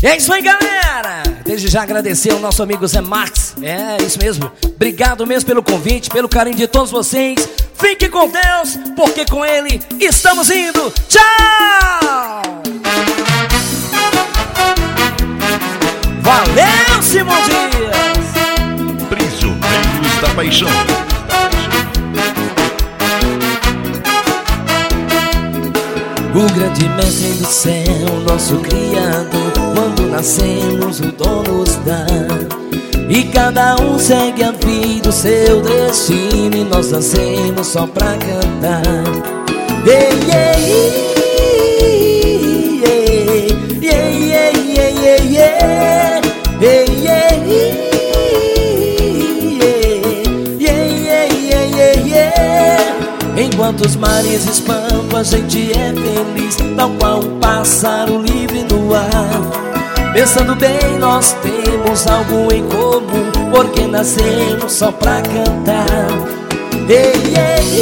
É isso aí, galera. Desde já agradecer ao nosso amigo Zé Max. É isso mesmo. Obrigado mesmo pelo convite, pelo carinho de todos vocês. Fique com Deus, porque com Ele estamos indo. Tchau! Valeu, Simão Dias! Prisioneiros da Paixão. O grande mestre do céu, nosso Criador, quando nascemos o dom nos dá. E cada um segue a vida, o seu destino, e nós nascemos só pra cantar. Ei, ei, ei, ei, ei, ei, ei, ei, enquanto os mares espancam, a gente é feliz, tal qual um pássaro livre no ar. Pensando bem, nós temos algo em comum, porque nascemos só pra cantar. Ei, ei,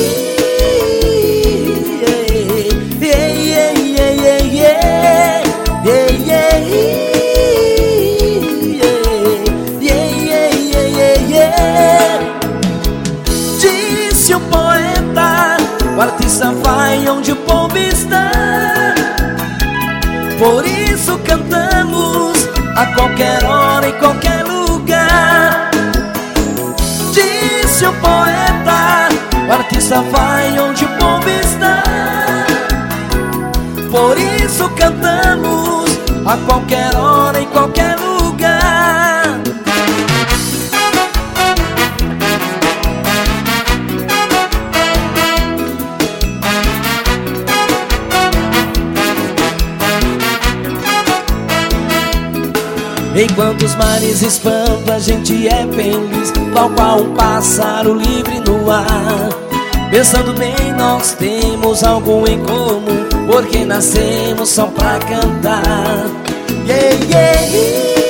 ei, ei, ei, ei, ei, ei, disse o poeta, o artista vai onde o povo está. Por isso cantamos a qualquer hora, em qualquer lugar. Disse o poeta, o artista vai onde o povo está. Por isso cantamos a qualquer hora, em qualquer lugar. Enquanto os mares espancam, a gente é feliz, tal qual um pássaro livre no ar. Pensando bem, nós temos algo em comum, porque nascemos só pra cantar. Yeah, yeah, yeah.